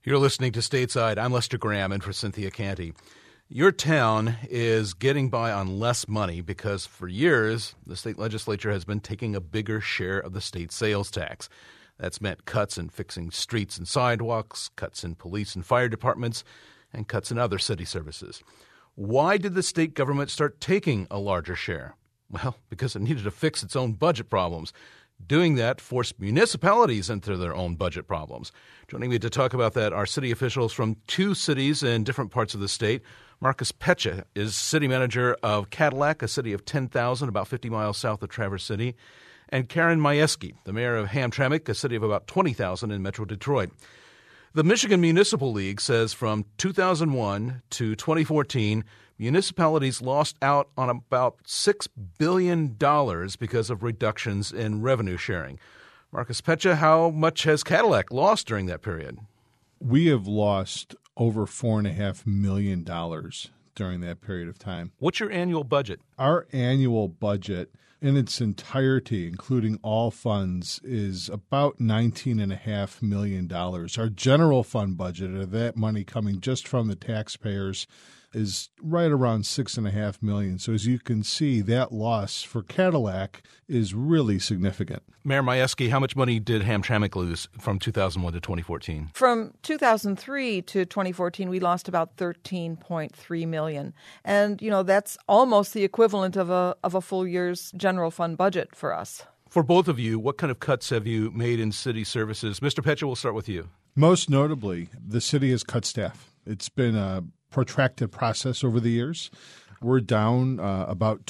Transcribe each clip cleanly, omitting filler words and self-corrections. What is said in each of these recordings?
You're listening to Stateside. I'm Lester Graham, in for Cynthia Canty. Your town is getting by on less money because for years, the state legislature has been taking a bigger share of the state sales tax. That's meant cuts in fixing streets and sidewalks, cuts in police and fire departments, and cuts in other city services. Why did the state government start taking a larger share? Well, because it needed to fix its own budget problems. Doing that forced municipalities into their own budget problems. Joining me to talk about that are city officials from two cities in different parts of the state. Marcus Pecha is city manager of Cadillac, a city of 10,000, about 50 miles south of Traverse City. And Karen Majewski, the mayor of Hamtramck, a city of about 20,000 in metro Detroit. The Michigan Municipal League says from 2001 to 2014, municipalities lost out on about $6 billion because of reductions in revenue sharing. Marcus Pecha, how much has Cadillac lost during that period? We have lost over $4.5 million during that period of time. What's your annual budget? Our annual budget in its entirety, including all funds, is about $19.5 million. Our general fund budget, or that money coming just from the taxpayers, is right around $6.5 million. So as you can see, that loss for Cadillac is really significant. Mayor Majewski, how much money did Hamtramck lose from 2001 to 2014? From 2003 to 2014, we lost about $13.3 million. And, that's almost the equivalent of a full year's general fund budget for us. For both of you, what kind of cuts have you made in city services? Mr. Pecha, we'll start with you. Most notably, the city has cut staff. It's been a protracted process over the years. We're down about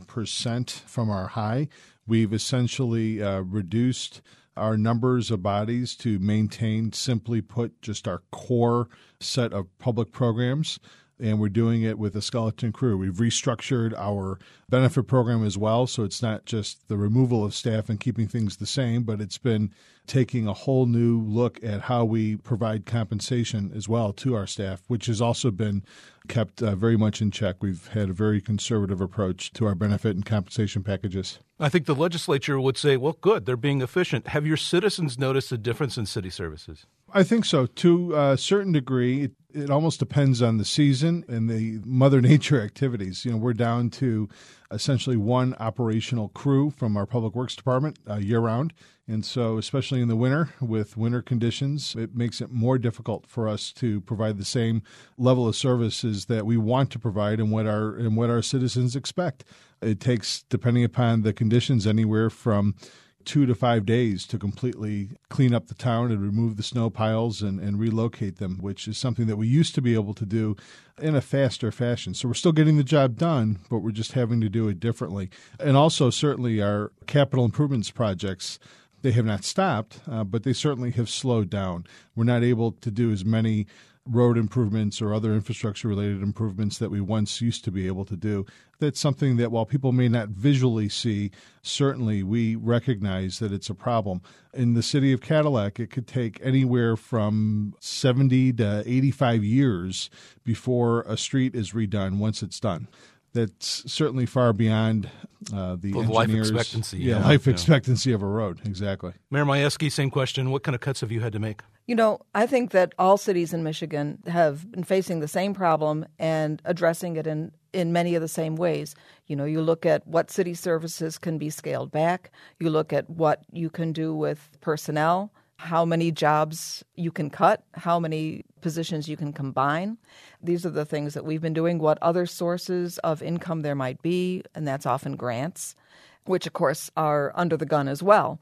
20% from our high. We've essentially reduced our numbers of bodies to maintain, simply put, just our core set of public programs. And we're doing it with a skeleton crew. We've restructured our benefit program as well, so it's not just the removal of staff and keeping things the same, but it's been taking a whole new look at how we provide compensation as well to our staff, which has also been kept very much in check. We've had a very conservative approach to our benefit and compensation packages. I think the legislature would say, well, good, they're being efficient. Have your citizens noticed a difference in city services? I think so. To a certain degree, it almost depends on the season and the Mother Nature activities. We're down to essentially one operational crew from our Public Works Department year-round. And so especially in the winter, with winter conditions, it makes it more difficult for us to provide the same level of services that we want to provide and what our citizens expect. It takes, depending upon the conditions, anywhere from 2 to 5 days to completely clean up the town and remove the snow piles and relocate them, which is something that we used to be able to do in a faster fashion. So we're still getting the job done, but we're just having to do it differently. And also, certainly, our capital improvements projects, they have not stopped, but they certainly have slowed down. We're not able to do as many road improvements or other infrastructure-related improvements that we once used to be able to do. That's something that, while people may not visually see, certainly we recognize that it's a problem. In the city of Cadillac, it could take anywhere from 70 to 85 years before a street is redone once it's done. That's certainly far beyond the life expectancy. Life expectancy of a road, exactly. Mayor Majewski, same question. What kind of cuts have you had to make? I think that all cities in Michigan have been facing the same problem and addressing it in many of the same ways. You look at what city services can be scaled back. You look at what you can do with personnel, how many jobs you can cut, how many positions you can combine. These are the things that we've been doing, what other sources of income there might be, and that's often grants, which, of course, are under the gun as well.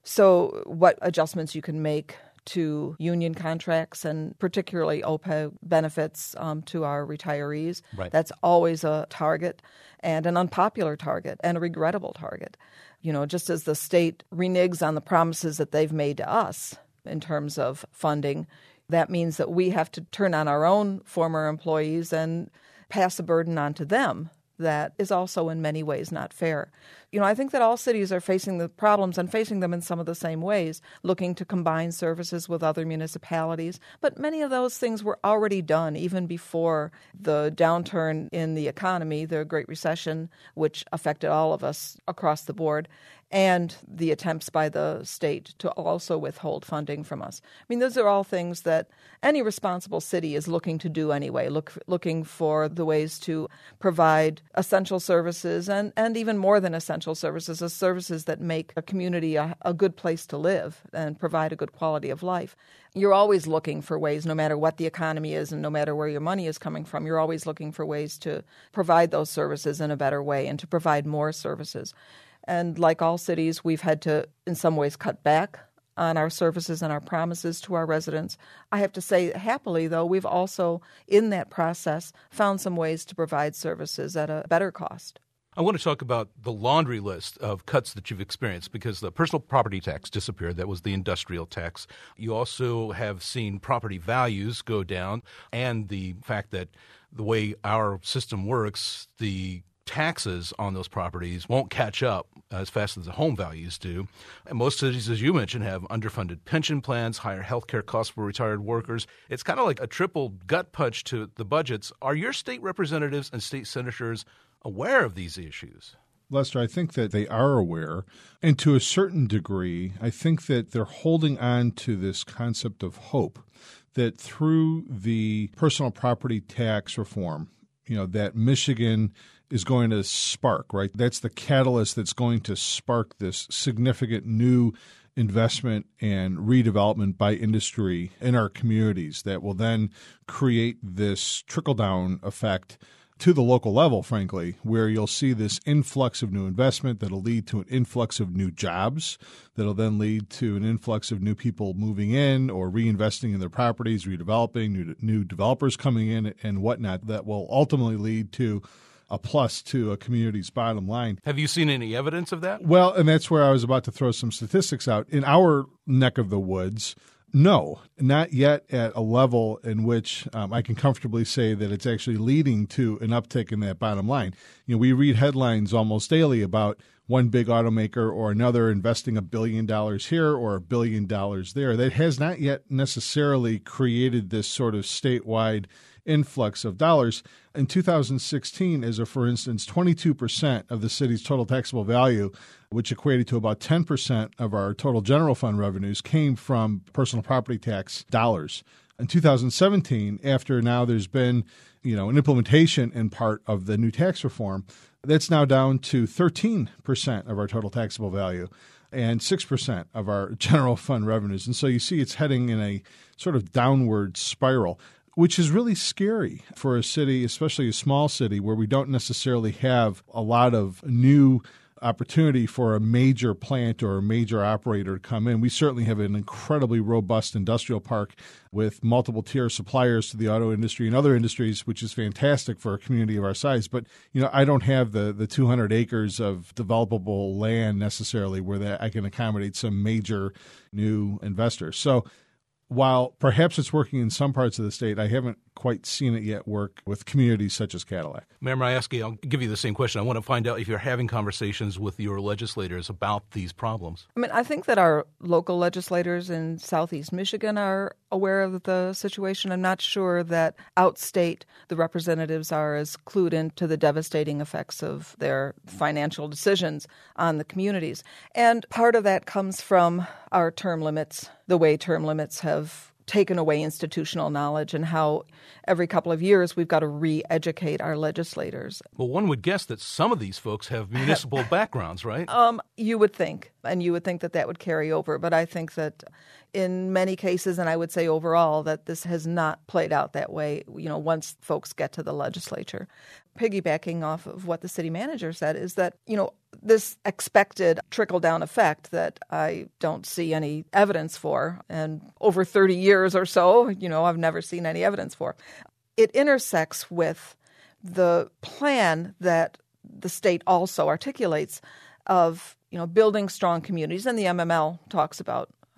So what adjustments you can make to union contracts and particularly OPEB benefits to our retirees. Right. That's always a target, and an unpopular target and a regrettable target. Just as the state reneges on the promises that they've made to us in terms of funding, that means that we have to turn on our own former employees and pass the burden on to them. That is also in many ways not fair. I think that all cities are facing the problems and facing them in some of the same ways, looking to combine services with other municipalities. But many of those things were already done even before the downturn in the economy, the Great Recession, which affected all of us across the board, and the attempts by the state to also withhold funding from us. I mean, those are all things that any responsible city is looking to do anyway, looking for the ways to provide essential services and even more than essential services, the services that make a community a good place to live and provide a good quality of life. You're always looking for ways, no matter what the economy is and no matter where your money is coming from, you're always looking for ways to provide those services in a better way and to provide more services. And like all cities, we've had to, in some ways, cut back on our services and our promises to our residents. I have to say, happily, though, we've also, in that process, found some ways to provide services at a better cost. I want to talk about the laundry list of cuts that you've experienced because the personal property tax disappeared. That was the industrial tax. You also have seen property values go down, and the fact that the way our system works, the taxes on those properties won't catch up as fast as the home values do. And most cities, as you mentioned, have underfunded pension plans, higher health care costs for retired workers. It's kind of like a triple gut punch to the budgets. Are your state representatives and state senators aware of these issues? Lester, I think that they are aware. And to a certain degree, I think that they're holding on to this concept of hope that through the personal property tax reform, that Michigan is going to spark, right? That's the catalyst that's going to spark this significant new investment and redevelopment by industry in our communities that will then create this trickle-down effect to the local level, frankly, where you'll see this influx of new investment that'll lead to an influx of new jobs, that'll then lead to an influx of new people moving in or reinvesting in their properties, redeveloping, new developers coming in and whatnot, that will ultimately lead to a plus to a community's bottom line. Have you seen any evidence of that? Well, and that's where I was about to throw some statistics out. In our neck of the woods, no, not yet at a level in which I can comfortably say that it's actually leading to an uptick in that bottom line. We read headlines almost daily about one big automaker or another investing $1 billion here or $1 billion there. That has not yet necessarily created this sort of statewide influx of dollars. In 2016, for instance, 22% of the city's total taxable value, which equated to about 10% of our total general fund revenues, came from personal property tax dollars. In 2017, after now there's been an implementation in part of the new tax reform, that's now down to 13% of our total taxable value and 6% of our general fund revenues. And so you see it's heading in a sort of downward spiral, which is really scary for a city, especially a small city, where we don't necessarily have a lot of new opportunity for a major plant or a major operator to come in. We certainly have an incredibly robust industrial park with multiple tier suppliers to the auto industry and other industries, which is fantastic for a community of our size. But, I don't have the 200 acres of developable land necessarily where I can accommodate some major new investors. So while perhaps it's working in some parts of the state, I haven't quite seen it yet work with communities such as Cadillac. Mayor Majewski, I'll give you the same question. I want to find out if you're having conversations with your legislators about these problems. I think that our local legislators in Southeast Michigan are aware of the situation. I'm not sure that outstate the representatives are as clued into the devastating effects of their financial decisions on the communities. And part of that comes from our term limits, the way term limits have taken away institutional knowledge and how every couple of years we've got to re-educate our legislators. Well, one would guess that some of these folks have municipal backgrounds, right? You would think, and you would think that would carry over. But I think that in many cases, and I would say overall, that this has not played out that way, once folks get to the legislature. Piggybacking off of what the city manager said is that, this expected trickle-down effect that I don't see any evidence for, and over 30 years or so, I've never seen any evidence for. It intersects with the plan that the state also articulates of, building strong communities, and the MML talks about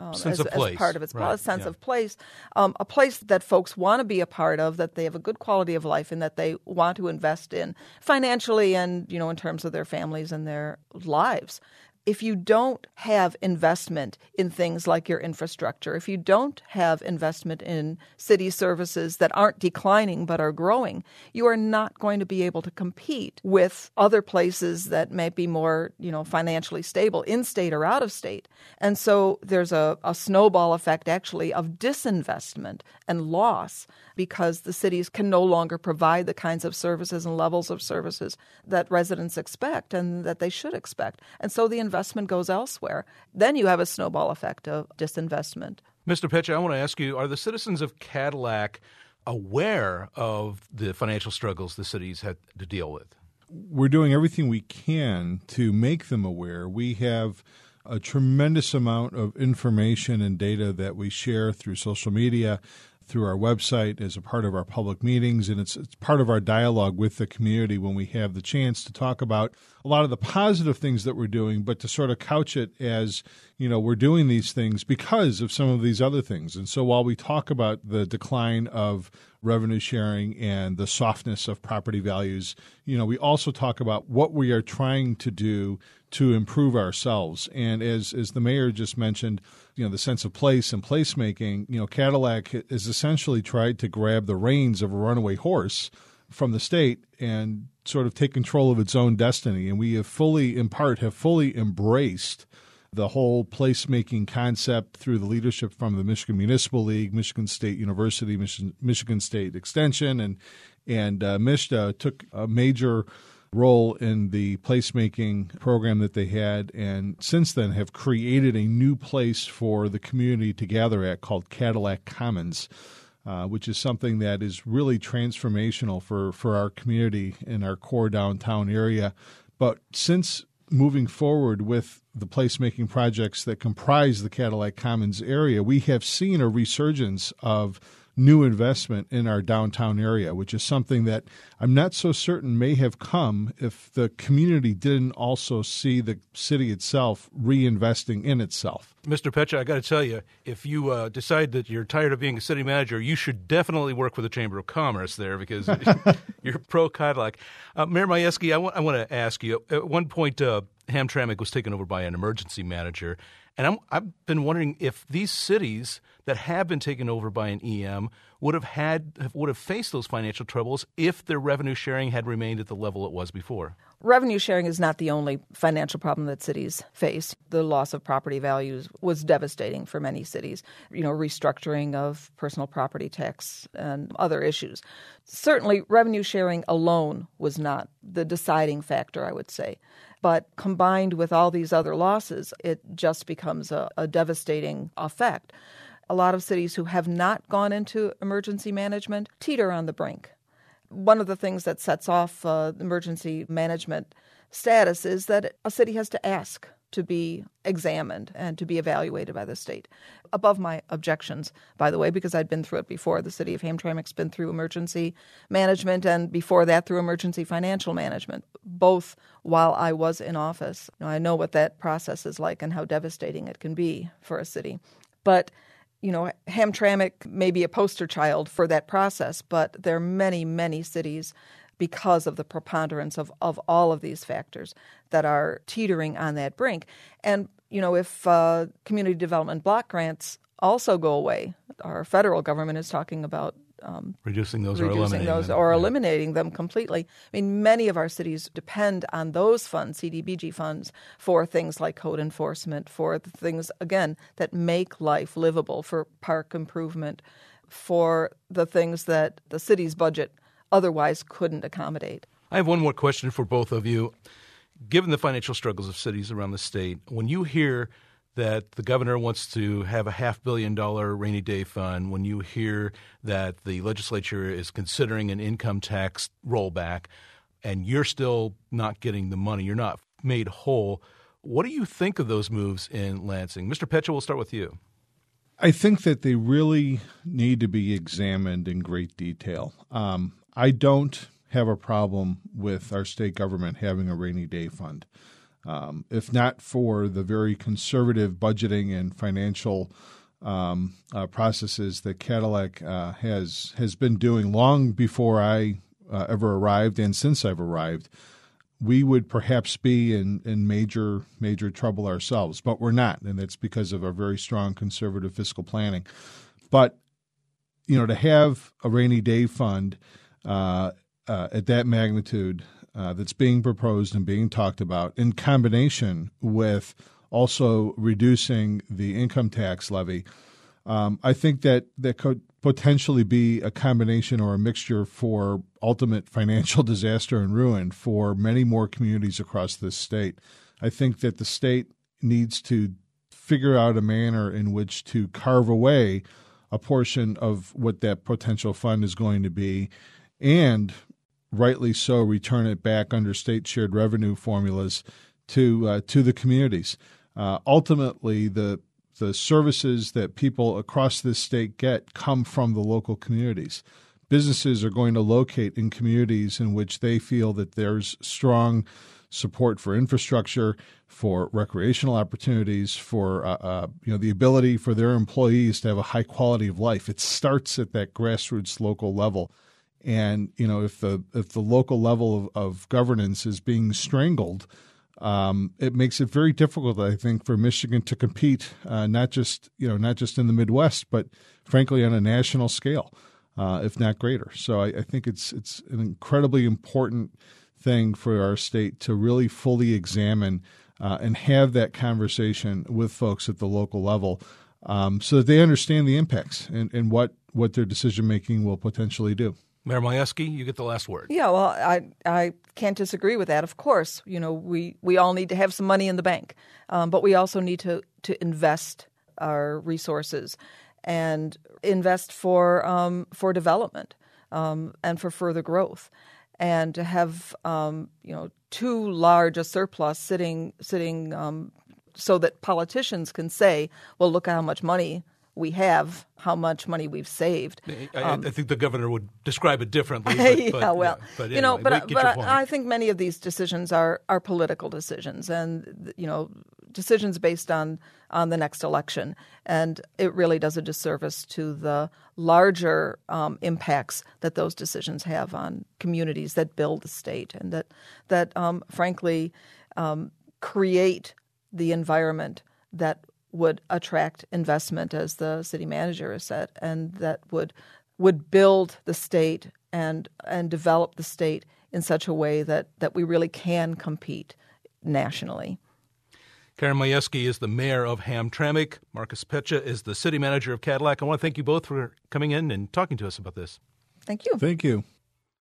sense of place. As part of its Right. sense Yeah. of place, a place that folks want to be a part of, that they have a good quality of life and that they want to invest in financially and, in terms of their families and their lives. If you don't have investment in things like your infrastructure, if you don't have investment in city services that aren't declining but are growing, you are not going to be able to compete with other places that may be more, financially stable, in state or out of state. And so there's a snowball effect, actually, of disinvestment and loss because the cities can no longer provide the kinds of services and levels of services that residents expect and that they should expect. And so the investment goes elsewhere. Then you have a snowball effect of disinvestment. Mr. Pecha, I want to ask you, are the citizens of Cadillac aware of the financial struggles the cities had to deal with? We're doing everything we can to make them aware. We have a tremendous amount of information and data that we share through social media, through our website as a part of our public meetings, and it's part of our dialogue with the community when we have the chance to talk about a lot of the positive things that we're doing, but to sort of couch it as, we're doing these things because of some of these other things. And so while we talk about the decline of revenue sharing and the softness of property values, we also talk about what we are trying to do to improve ourselves. And as the mayor just mentioned, the sense of place and placemaking, Cadillac has essentially tried to grab the reins of a runaway horse from the state and sort of take control of its own destiny. And we have fully embraced the whole placemaking concept through the leadership from the Michigan Municipal League, Michigan State University, Michigan State Extension, and MISTA took a major role in the placemaking program that they had, and since then have created a new place for the community to gather at called Cadillac Commons, which is something that is really transformational for our community in our core downtown area. But since moving forward with the placemaking projects that comprise the Cadillac Commons area, we have seen a resurgence of new investment in our downtown area, which is something that I'm not so certain may have come if the community didn't also see the city itself reinvesting in itself. Mr. Pecha, I got to tell you, if you decide that you're tired of being a city manager, you should definitely work for the Chamber of Commerce there because you're pro-Cadillac. Mayor Majewski, I want to ask you, at one point, Hamtramck was taken over by an emergency manager, and I've been wondering if these cities that have been taken over by an EM would have faced those financial troubles if their revenue sharing had remained at the level it was before. Revenue sharing is not the only financial problem that cities face. The loss of property values was devastating for many cities. Restructuring of personal property tax and other issues. Certainly, revenue sharing alone was not the deciding factor, I would say. But combined with all these other losses, it just becomes a devastating effect. A lot of cities who have not gone into emergency management teeter on the brink. One of the things that sets off emergency management status is that a city has to ask to be examined and to be evaluated by the state. Above my objections, by the way, because I'd been through it before. The city of Hamtramck's been through emergency management and before that through emergency financial management, both while I was in office. I know what that process is like and how devastating it can be for a city. But Hamtramck may be a poster child for that process, but there are many, many cities, because of the preponderance of all of these factors, that are teetering on that brink. And, if community development block grants also go away, our federal government is talking about reducing those or eliminating them completely. I mean, many of our cities depend on those funds, CDBG funds, for things like code enforcement, for the things, again, that make life livable, for park improvement, for the things that the city's budget otherwise couldn't accommodate. I have one more question for both of you. Given the financial struggles of cities around the state, when you hear that the governor wants to have a $500 million rainy day fund, when you hear that the legislature is considering an income tax rollback, and you're still not getting the money, you're not made whole, what do you think of those moves in Lansing? Mr. Pecha, we'll start with you. I think that they really need to be examined in great detail. I don't have a problem with our state government having a rainy day fund. If not for the very conservative budgeting and financial processes that Cadillac has been doing long before I ever arrived and since I've arrived, we would perhaps be in major trouble ourselves. But we're not, and it's because of our very strong conservative fiscal planning. But, to have a rainy day fund at that magnitude that's being proposed and being talked about in combination with also reducing the income tax levy, I think that could potentially be a combination or a mixture for ultimate financial disaster and ruin for many more communities across this state. I think that the state needs to figure out a manner in which to carve away a portion of what that potential fund is going to be, and rightly so return it back under state shared revenue formulas to the communities. Ultimately, the services that people across this state get come from the local communities. Businesses are going to locate in communities in which they feel that there's strong support for infrastructure, for recreational opportunities, for the ability for their employees to have a high quality of life. It starts at that grassroots local level. And if the local level of governance is being strangled, it makes it very difficult, I think, for Michigan to compete, not just in the Midwest, but frankly on a national scale, if not greater. So I think it's an incredibly important thing for our state to really fully examine and have that conversation with folks at the local level, so that they understand the impacts and what their decision making will potentially do. Mayor Majewski, you get the last word. Yeah, well, I can't disagree with that. Of course, we all need to have some money in the bank, but we also need to invest our resources and invest for development and for further growth, and to have too large a surplus sitting so that politicians can say, "Well, look how much money we have, how much money we've saved." I think the governor would describe it differently. But I think many of these decisions are political decisions, and decisions based on the next election, and it really does a disservice to the larger impacts that those decisions have on communities that build the state and that frankly create the environment that would attract investment, as the city manager has said, and that would build the state and develop the state in such a way that we really can compete nationally. Karen Majewski is the mayor of Hamtramck. Marcus Petcha is the city manager of Cadillac. I want to thank you both for coming in and talking to us about this. Thank you. Thank you.